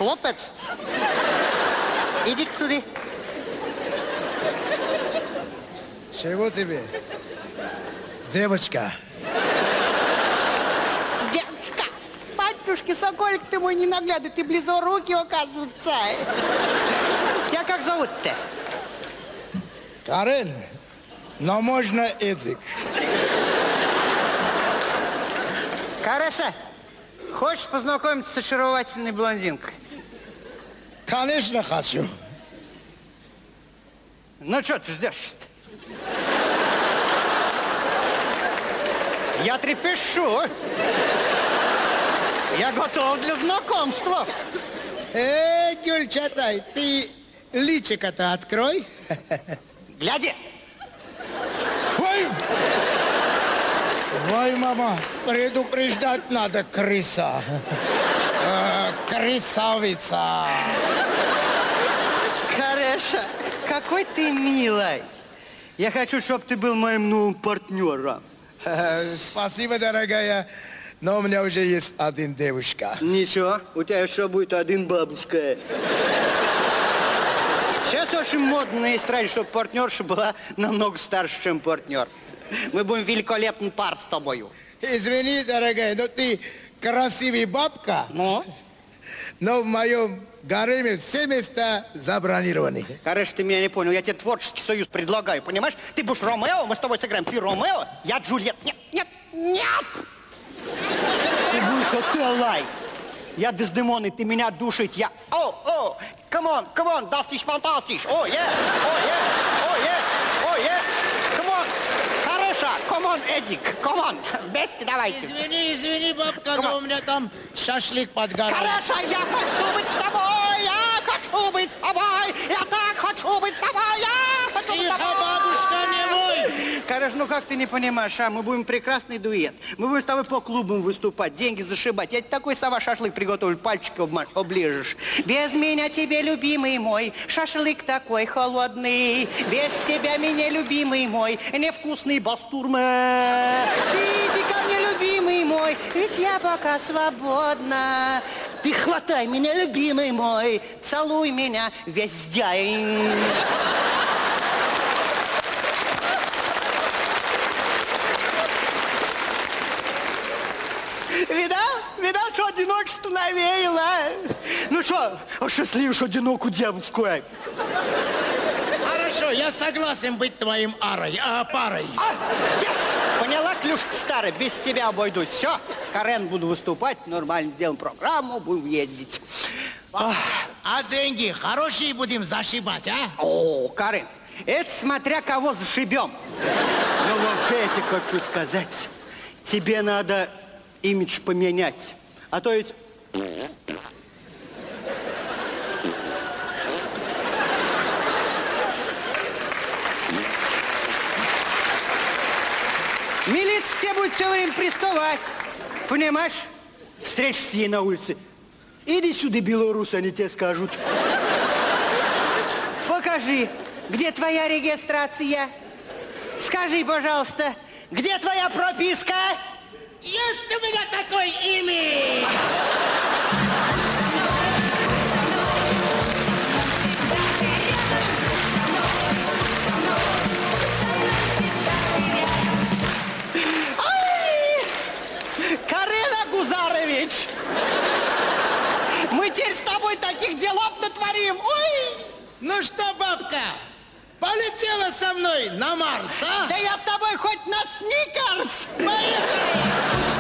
хлопец. Иди сюда. Чего тебе? Девочка. Девушка. Батюшки, соколик ты мой ненаглядный, ты близорукий, оказывается. Тебя как зовут-то? Карен, но можно Эдик. Хорошо. Хочешь познакомиться с очаровательной блондинкой? Конечно, хочу. Ну, что ты ждешь-то? Я трепещу. Я готов для знакомства. Гюльчатай, ты личико-то открой. Гляди. Ой! Ой, мама, предупреждать надо, крыса. Крысавица. Хорошо. Какой ты милый. Я хочу, чтобы ты был моим новым партнером. Спасибо, дорогая, но у меня уже есть один девушка. Ничего, у тебя еще будет один бабушка. Сейчас очень модно на эстраде, чтобы партнерша была намного старше, чем партнер. Мы будем великолепный пар с тобою. Извини, дорогая, но ты красивая бабка. Ну? Но в моем гареме все места забронированы. Конечно, ты меня не понял. Я тебе творческий союз предлагаю, понимаешь? Ты будешь Ромео, мы с тобой сыграем. Ты Ромео, я Джульет. Нет, нет, нет! Ты будешь Отеллой. Я Дездемоной, ты меня душить. Я... О, come on, das ist fantastisch. Oh, yeah, come on. Хорошо, come on, Эдик, come on. Вместе давайте. Извини, бабка, но у меня там шашлык подгорает. Хорошо, я хочу быть с тобой, я так хочу быть с тобой, я хочу быть с тобой. Тихо, бабушка, не вой. Хорошо, ну как ты не понимаешь, мы будем прекрасный дуэт. Мы будем с тобой по клубам выступать, деньги зашибать. Я тебе такой сама шашлык приготовлю, пальчики оближешь. Без меня тебе, любимый мой, шашлык такой холодный. Без тебя меня, любимый мой, невкусный бастурме. Ты иди ко мне, любимый мой, ведь я пока свободна. Ты хватай меня, любимый мой, целуй меня весь день. Видал, что одиночество навеяло? Ну что, осчастливишь одинокую девушку? Хорошо, я согласен быть твоим парой. Yes! Поняла, клюшка старая, без тебя обойдусь. Все, с Карен буду выступать, нормально сделаем программу, будем ездить. А деньги хорошие будем зашибать, а? О, Карен, это смотря кого зашибем. Но вообще я тебе хочу сказать, тебе надо имидж поменять. А то ведь... Милиция к тебе будет все время приставать. Понимаешь? Встретишься с ней на улице. Иди сюда, белорус, они тебе скажут. Покажи, где твоя регистрация? Скажи, пожалуйста, где твоя прописка? Есть у меня такой имидж! Карен Агузарович! Мы теперь с тобой таких делов натворим! Ой! Ну что, бабка, полетела со мной на Марс, а? Да я с тобой хоть на Сникерс! Поехали!